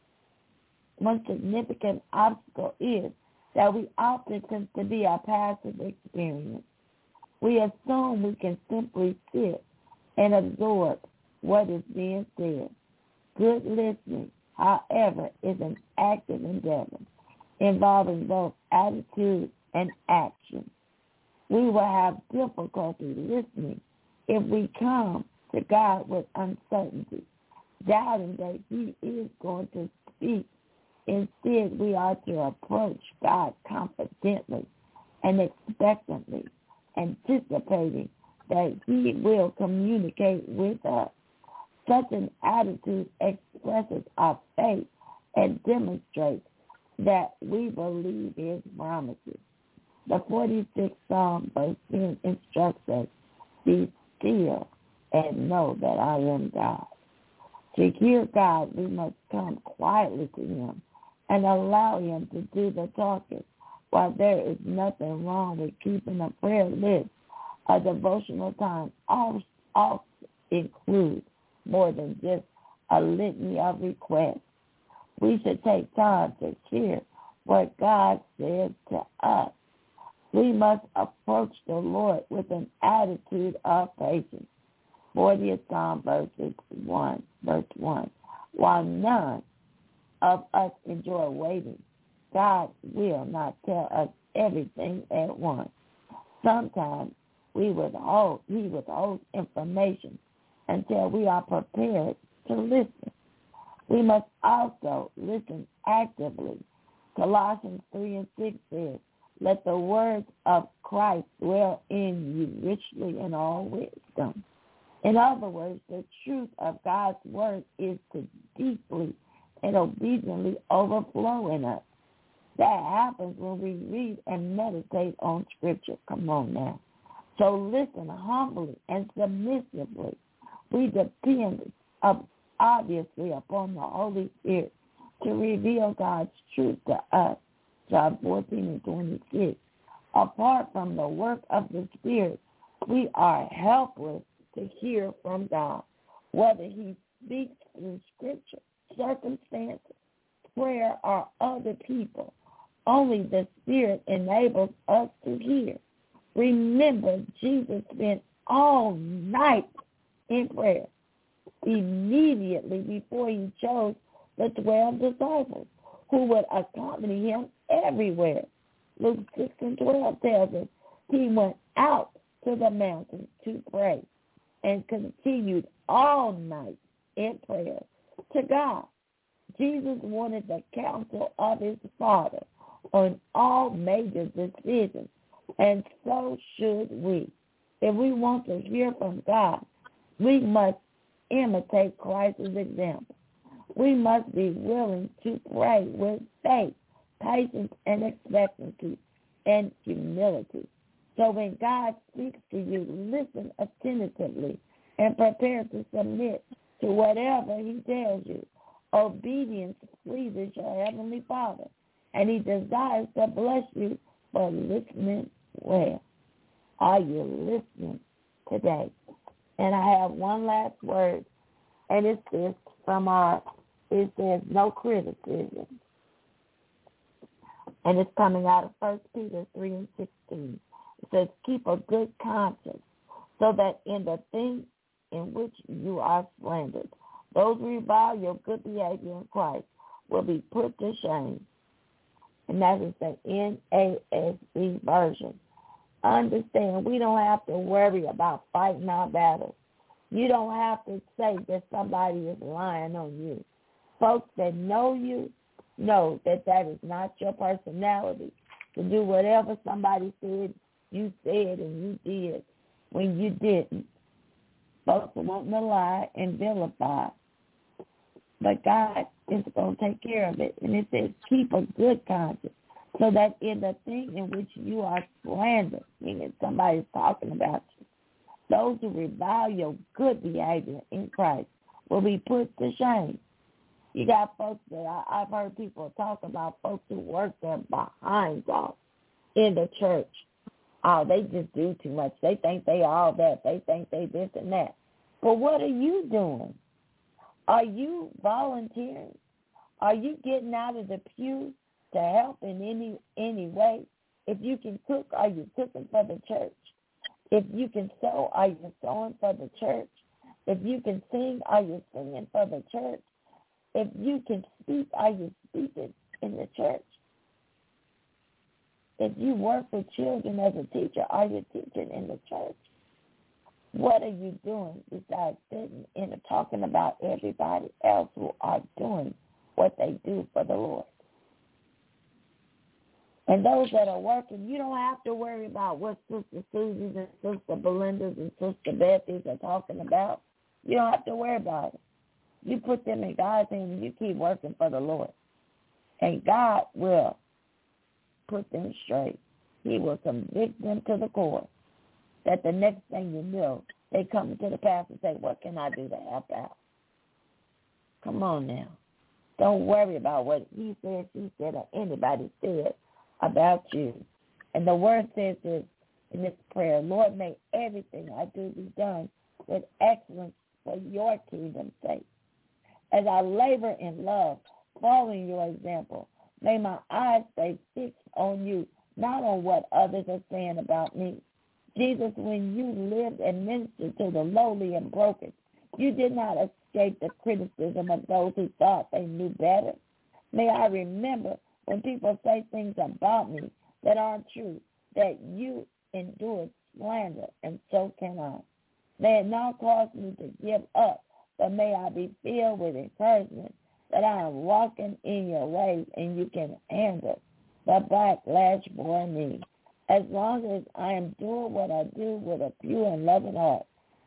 obstacle is that we often tend to be our passive experience. We assume we can simply sit and absorb what is being said. Good listening, however, is an active endeavor involving both attitude and action. We will have difficulty listening if we come to God with uncertainty, doubting that he is going to speak. Instead, we are to approach God confidently and expectantly, anticipating that he will communicate with us. Such an attitude expresses our faith and demonstrates that we believe his promises. The 46th Psalm, verse 10 instructs us, be still and know that I am God. To hear God, we must come quietly to him and allow him to do the talking. While there is nothing wrong with keeping a prayer list, a devotional time also includes more than just a litany of requests. We should take time to hear what God says to us. We must approach the Lord with an attitude of patience. 40th Psalm, verse 1. While none of us enjoy waiting, God will not tell us everything at once. Sometimes he withholds information until we are prepared to listen. We must also listen actively. Colossians 3 and 6 says, let the words of Christ dwell in you richly in all wisdom. In other words, the truth of God's word is to deeply and obediently overflow in us. That happens when we read and meditate on Scripture. Come on now. So listen humbly and submissively. We depend obviously upon the Holy Spirit to reveal God's truth to us. John 14:26. Apart from the work of the Spirit, we are helpless to hear from God, whether he speaks through Scripture, circumstances, prayer, or other people. Only the Spirit enables us to hear. Remember, Jesus spent all night in prayer, immediately before he chose the 12 disciples who would accompany him everywhere. Luke 6:12 tells us he went out to the mountain to pray and continued all night in prayer to God. Jesus wanted the counsel of his Father on all major decisions, and so should we. If we want to hear from God, we must imitate Christ's example. We must be willing to pray with faith, patience, and expectancy, and humility. So when God speaks to you, listen attentively and prepare to submit to whatever he tells you. Obedience pleases your Heavenly Father, and he desires to bless you for listening well. Are you listening today? And I have one last word, and it's this it says no criticism. And it's coming out of 1 Peter 3:16. It says, keep a good conscience, so that in the thing in which you are slandered, those who revile your good behavior in Christ will be put to shame. And that is the NASB version. Understand, we don't have to worry about fighting our battles. You don't have to say that somebody is lying on you. Folks that know you know that that is not your personality to do whatever somebody said you said and you did when you didn't. Folks are wanting to lie and vilify. But God is going to take care of it. And it says, keep a good conscience, so that in the thing in which you are slandered, meaning somebody's talking about you, those who revile your good behavior in Christ will be put to shame. You got folks that I've heard people talk about, folks who work their behinds off in the church. Oh, they just do too much. They think they all that. They think they this and that. But what are you doing? Are you volunteering? Are you getting out of the pew to help in any way? If you can cook, are you cooking for the church? If you can sew, are you sewing for the church? If you can sing, are you singing for the church? If you can speak, are you speaking in the church? If you work with children as a teacher, are you teaching in the church? What are you doing besides sitting and talking about everybody else who are doing what they do for the Lord? And those that are working, you don't have to worry about what Sister Susie's and Sister Belinda's and Sister Bethy's are talking about. You don't have to worry about it. You put them in God's hands and you keep working for the Lord. And God will put them straight. He will convict them to the core. That the next thing you know, they come to the pastor and say, what can I do to help out? Come on now. Don't worry about what he said, she said, or anybody said about you. And the word says this in this prayer, Lord, may everything I do be done with excellence for your kingdom's sake. As I labor in love, following your example, may my eyes stay fixed on you, not on what others are saying about me. Jesus, when you lived and ministered to the lowly and broken, you did not escape the criticism of those who thought they knew better. May I remember when people say things about me that aren't true, that you endured slander, and so can I. May it not cause me to give up, but may I be filled with encouragement that I am walking in your ways and you can handle the backlash for me. As long as I am doing what I do with a pure and loving heart,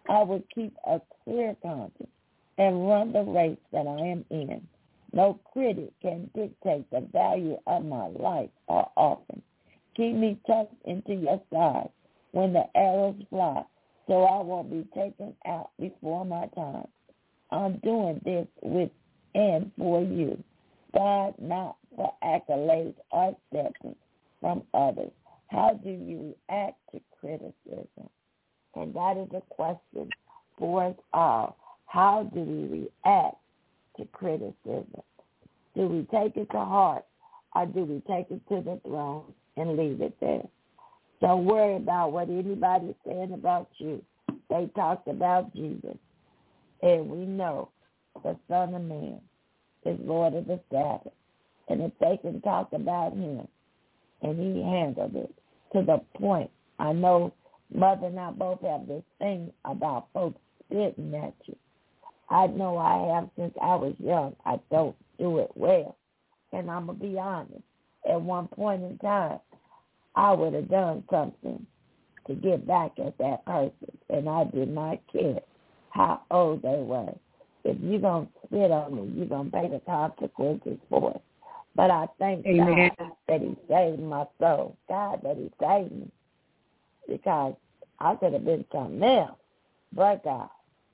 I will keep a clear conscience and run the race that I am in. No critic can dictate the value of my life or offering. Keep me tucked into your side when the arrows fly, so I won't be taken out before my time. I'm doing this with and for you, God, not for accolades or acceptance from others. How do you react to criticism? And that is a question for us all. How do we react to criticism? Do we take it to heart, or do we take it to the throne and leave it there? Don't worry about what anybody's saying about you. They talked about Jesus. And we know the Son of Man is Lord of the Sabbath. And if they can talk about him, and he handled it to the point, I know Mother and I both have this thing about folks spitting at you. I know I have since I was young. I don't do it well. And I'm going to be honest. At one point in time, I would have done something to get back at that person, and I did not care how old they were. If you're going to spit on me, you're going to pay the consequences for it. But I thank
Amen.
God that he saved my soul. God, that he saved me. Because I could have been something else. But God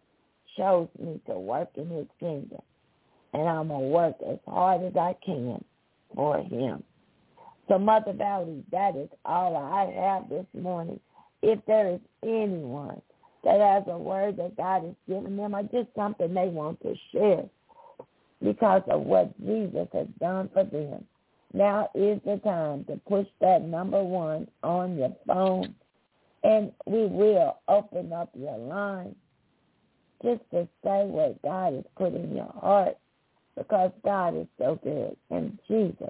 chose me to work in his kingdom. And I'm going to work as hard as I can for him. So, Mother Valerie, that is all I have this morning. If there is anyone that has a word that God has given them or just something they want to share because of what Jesus has done for them, now is the time to push that number 1 on your phone, and we will open up your line just to say what God has put in your heart, because God is so good. And Jesus,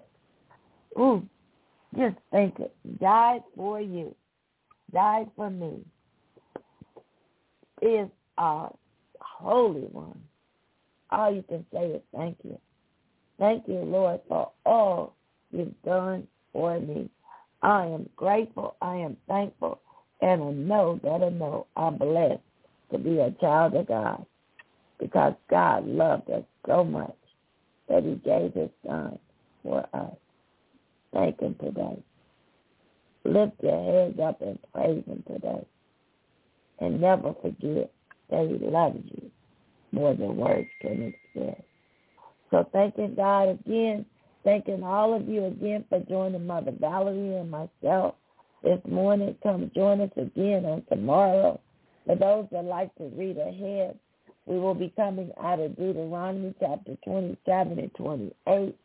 just think it, died for you, died for me, is a holy one. All you can say is thank you. Thank you, Lord, for all you've done for me. I am grateful, I am thankful, and I know that I'm blessed to be a child of God, because God loved us so much that he gave his son for us. Thank him today. Lift your heads up and praise him today. And never forget that he loves you more than words can express. So thanking God again, thanking all of you again for joining Mother Valerie and myself this morning. Come join us again on tomorrow. For those that like to read ahead, we will be coming out of Deuteronomy chapter 27 and 28.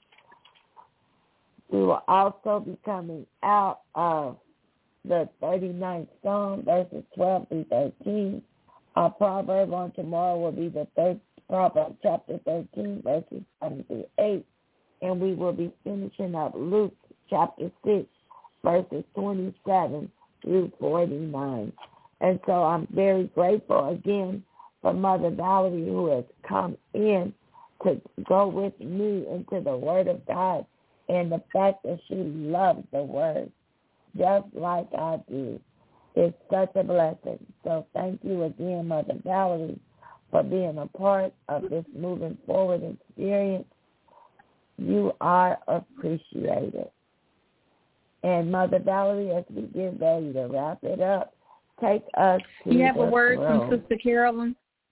We will also be coming out of the 39th Psalm, verses 12 through 13. Our proverb on tomorrow will be the Proverbs chapter 13, verses 7 through 8. And we will be finishing up Luke chapter 6, verses 27 through 49. And so I'm very grateful again for Mother Valerie, who has come in to go with me into the Word of God, and the fact that she loves the Word just like I do is such a blessing. So thank you again, Mother Valerie, for being a part of this moving forward experience. You are appreciated. And Mother Valerie, as we get ready to wrap it up, take us to
you have
the
a word
throne.
from Sister Carolyn?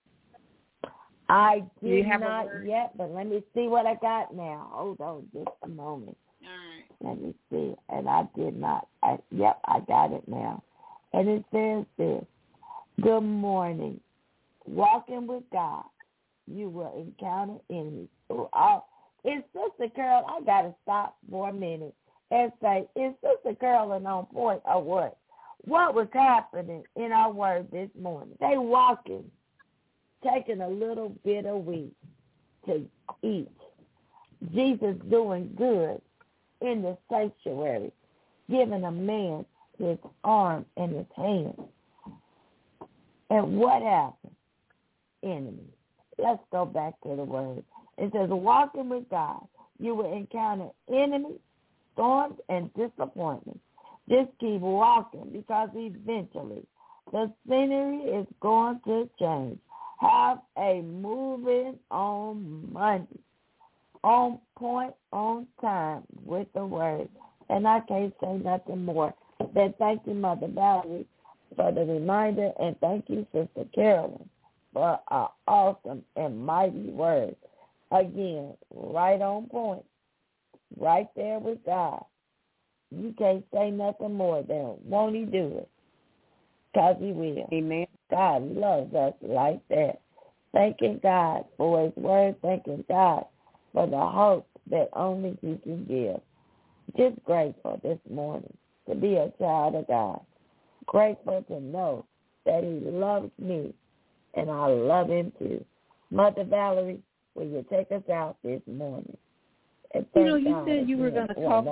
I did
have
not yet, but let me see what I got now. Hold on just a moment.
All right.
Let me see. And I did not. I got it now. And it says this: good morning. Walking with God, you will encounter enemies. Is Sister Carol, I got to stop for a minute and say, is Sister Carolyn on point or what? What was happening in our word this morning? They walking, taking a little bit of wheat to eat. Jesus doing good in the sanctuary, giving a man his arm and his hand. And what happened? Enemies. Let's go back to the word. It says, walking with God, you will encounter enemies, storms, and disappointments. Just keep walking, because eventually The scenery is going to change. Have a moving on Monday. On point, on time with the word. And I can't say nothing more than thank you, Mother Valerie, for the reminder, and thank you, Sister Carolyn, for an awesome and mighty word. Again, right on point, right there with God. You can't say nothing more than, won't he do it? Because he will.
Amen.
God loves us like that. Thanking God for his word, thanking God for the hope that only he can give. Just grateful this morning to be a child of God. Grateful to know that he loves me and I love him too. Mother Valerie, will you take us out this morning?
You said you were going to talk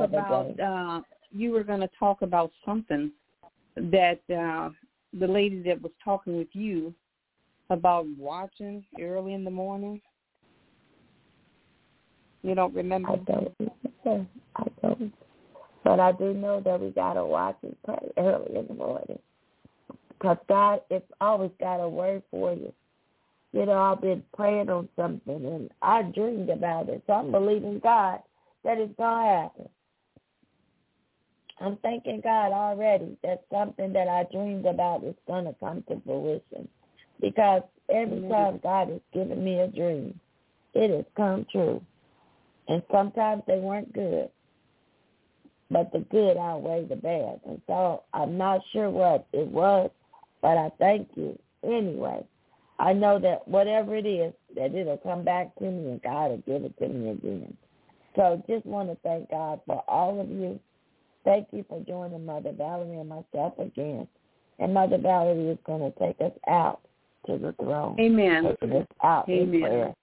about something that the lady that was talking with you about watching early in the morning. You don't remember?
I don't. But I do know that we got to watch and pray early in the morning. Because God, it's always got a word for you. You know, I've been praying on something, and I dreamed about it. So I'm believing God that it's going to happen. I'm thanking God already that something that I dreamed about is going to come to fruition. Because every time God has given me a dream, it has come true. And sometimes they weren't good, but the good outweigh the bad. And so I'm not sure what it was, but I thank you anyway. I know that whatever it is, that it'll come back to me and God will give it to me again. So just want to thank God for all of you. Thank you for joining Mother Valerie and myself again. And Mother Valerie is going to take us out to the throne.
Amen.
Taking us out in prayer.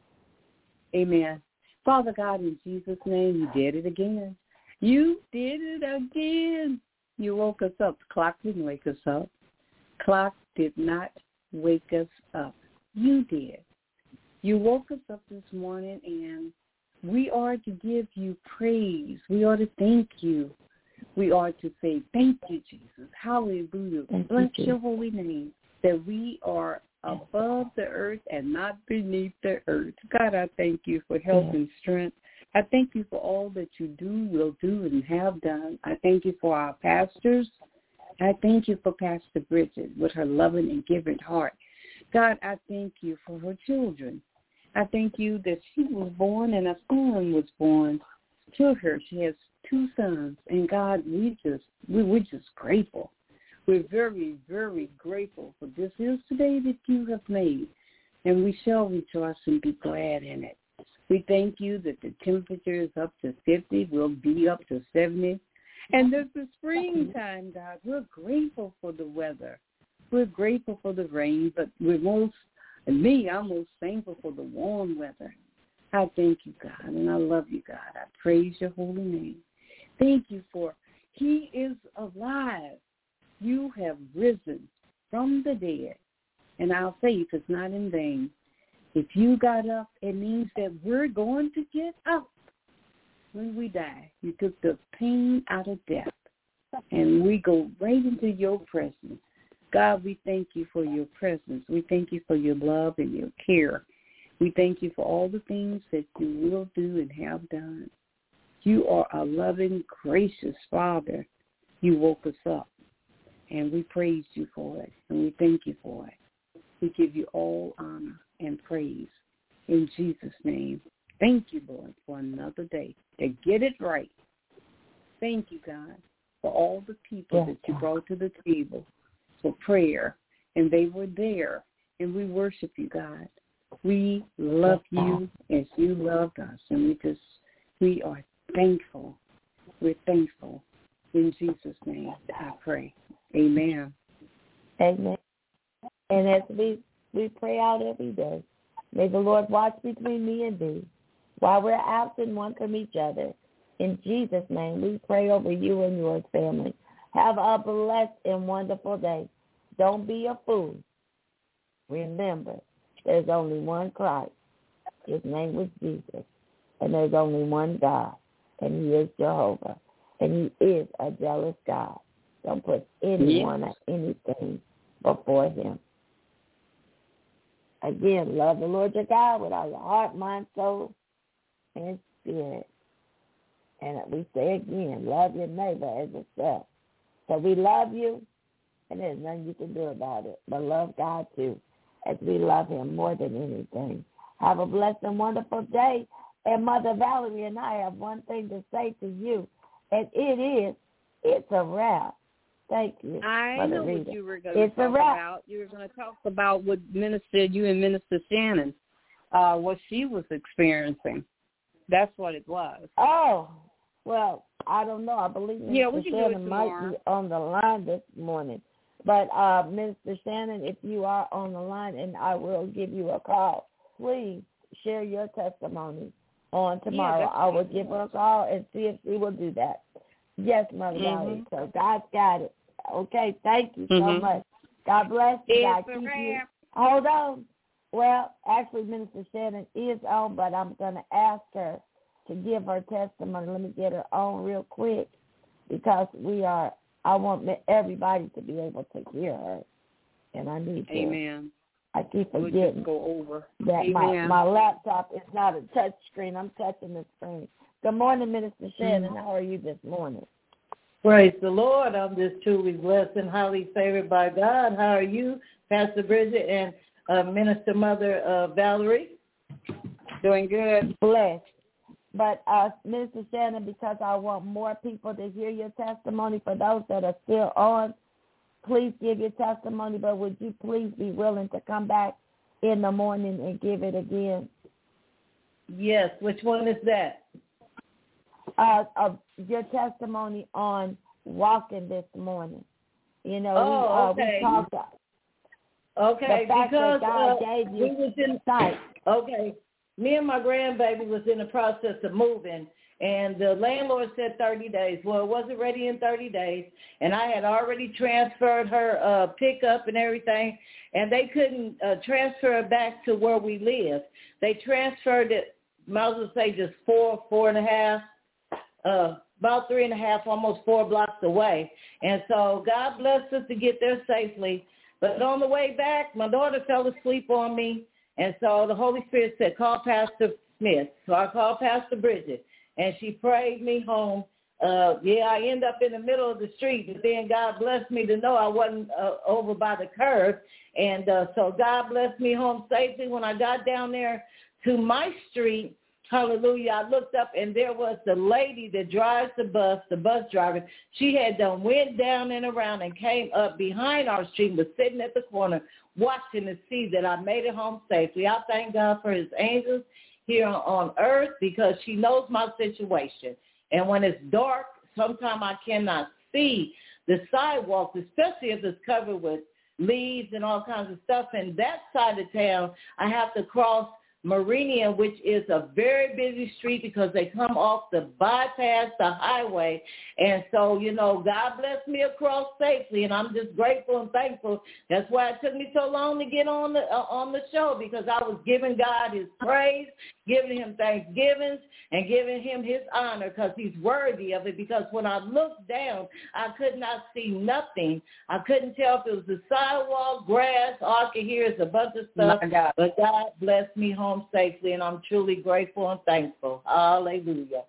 Amen. Father God, in Jesus' name, you did it again. You did it again. You woke us up. The clock didn't wake us up. Clock did not wake us up. You did. You woke us up this morning, and we are to give you praise. We are to thank you. We are to say, thank you, Jesus. Hallelujah. Bless your holy name, that we are above the earth and not beneath the earth. God, I thank you for health and strength. I thank you for all that you do, will do, and have done. I thank you for our pastors. I thank you for Pastor Bridget with her loving and giving heart. God, I thank you for her children. I thank you that she was born and a son was born to her. She has 2 sons. And God, we're just grateful. We're very, very grateful for this is the day that you have made, and we shall rejoice and be glad in it. We thank you that the temperature is up to 50, will be up to 70, and this is springtime, God. We're grateful for the weather. We're grateful for the rain, but I'm most thankful for the warm weather. I thank you, God, and I love you, God. I praise your holy name. Thank you for he is alive. You have risen from the dead, and our faith is not in vain. If you got up, it means that we're going to get up when we die. You took the pain out of death, and we go right into your presence. God, we thank you for your presence. We thank you for your love and your care. We thank you for all the things that you will do and have done. You are a loving, gracious Father. You woke us up. And we praise you for it, and we thank you for it. We give you all honor and praise in Jesus' name. Thank you, Lord, for another day to get it right. Thank you, God, for all the people that you brought to the table for prayer, and they were there, and we worship you, God. We love you as you loved us, and we are thankful. We're thankful. In Jesus' name, I pray. Amen.
Amen. And as we pray out every day, may the Lord watch between me and thee while we're absent one from each other. In Jesus' name, we pray over you and your family. Have a blessed and wonderful day. Don't be a fool. Remember, there's only one Christ. His name was Jesus. And there's only one God, and he is Jehovah. And he is a jealous God. Don't put anyone or anything before him. Again, love the Lord your God with all your heart, mind, soul, and spirit. And we say again, love your neighbor as yourself. So we love you, and there's nothing you can do about it. But love God, too, as we love him more than anything. Have a blessed and wonderful day. And Mother Valerie and I have one thing to say to you, and it's a wrap. Thank you,
I
Mother
know
Rita.
what you were going to talk about. You were going to talk about what you and Minister Shannon, what she was experiencing. That's what it was.
Oh, well, I don't know. I believe Minister Shannon might be on the line this morning. But Minister Shannon, if you are on the line, and I will give you a call, please share your testimony on tomorrow. I will give her a call and see if she will do that. Yes, Mother Valerie. So God's got it. Okay, thank you so much. God bless you. God keep you. Hold on. Well, actually, Minister Shannon is on, but I'm going to ask her to give her testimony. Let me get her on real quick because I want everybody to be able to hear her, and I need to.
Amen.
I keep forgetting that my laptop is not a touch screen. I'm touching the screen. Good morning, Minister Shannon. How are you this morning?
Praise the Lord. I'm just truly blessed and highly favored by God. How are you, Pastor Bridget and Minister Mother Valerie?
Doing good.
Blessed. But Minister Shannon, because I want more people to hear your testimony, for those that are still on, please give your testimony, but would you please be willing to come back in the morning and give it again?
Yes. Which one is that?
Your testimony on walking this morning. You know,
okay.
We talked
okay,
the fact
because
that God gave you
we was in
sight.
Okay, me and my grandbaby was in the process of moving, and the landlord said 30 days. Well, it wasn't ready in 30 days, and I had already transferred her pickup and everything, and they couldn't transfer it back to where we live. They transferred it, might as well say just 4.5, about 3.5, almost 4 blocks away. And so God blessed us to get there safely. But on the way back, my daughter fell asleep on me. And so the Holy Spirit said, call Pastor Smith. So I called Pastor Bridget, and she prayed me home. I ended up in the middle of the street, but then God blessed me to know I wasn't over by the curb. And so God blessed me home safely. When I got down there to my street, hallelujah, I looked up, and there was the lady that drives the bus driver. She had done went down and around and came up behind our street, was sitting at the corner watching to see that I made it home safely. I thank God for his angels here on earth because she knows my situation. And when it's dark, sometimes I cannot see the sidewalk, especially if it's covered with leaves and all kinds of stuff. And that side of town, I have to cross Meridian, which is a very busy street because they come off the bypass, the highway. And so, God blessed me across safely, and I'm just grateful and thankful. That's why it took me so long to get on the show, because I was giving God his praise, giving him thanksgivings, and giving him his honor because he's worthy of it. Because when I looked down, I could not see nothing. I couldn't tell if it was the sidewalk, grass. All I could hear is a bunch of stuff. But God blessed me home safely, and I'm truly grateful and thankful. Hallelujah.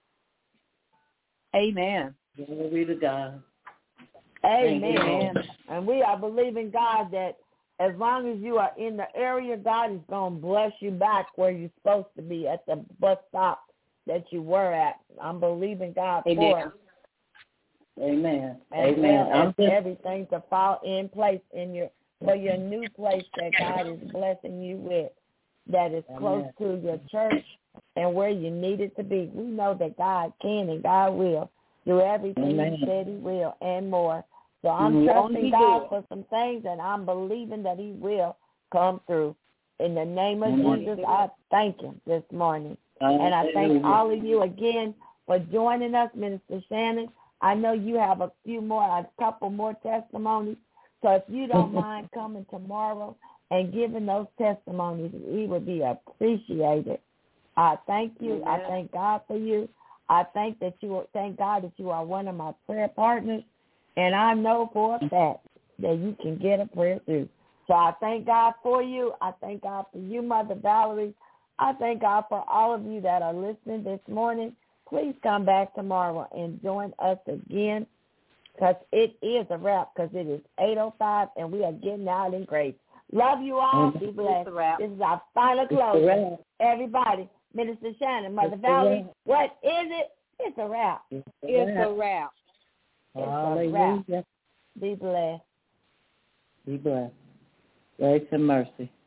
Amen.
Glory to God.
Amen. And we are believing God that as long as you are in the area, God is going to bless you back where you're supposed to be, at the bus stop that you were at. I'm believing God for it.
Amen.
Amen. Everything to fall in place for your new place that God is blessing you with, that is close to your church and where you need it to be. We know that God can and God will do everything he said he will and more. So I'm trusting God for some things, and I'm believing that he will come through. In the name of Jesus, I thank him this morning. And I thank all of you again for joining us, Minister Shannon. I know you have a couple more testimonies. So if you don't mind coming tomorrow and giving those testimonies, we would be appreciated. I thank you. I thank God for you. I thank God that you are one of my prayer partners. And I know for a fact that you can get a prayer through. So I thank God for you. I thank God for you, Mother Valerie. I thank God for all of you that are listening this morning. Please come back tomorrow and join us again, because it is a wrap, because it is 8:05 and we are getting out in grace. Love you all. Be blessed. This is our final closing. Everybody, Minister Shannon, Mother Valerie, what is it? It's a wrap.
It's a wrap.
It's a wrap. Be blessed.
Be blessed. Grace and mercy.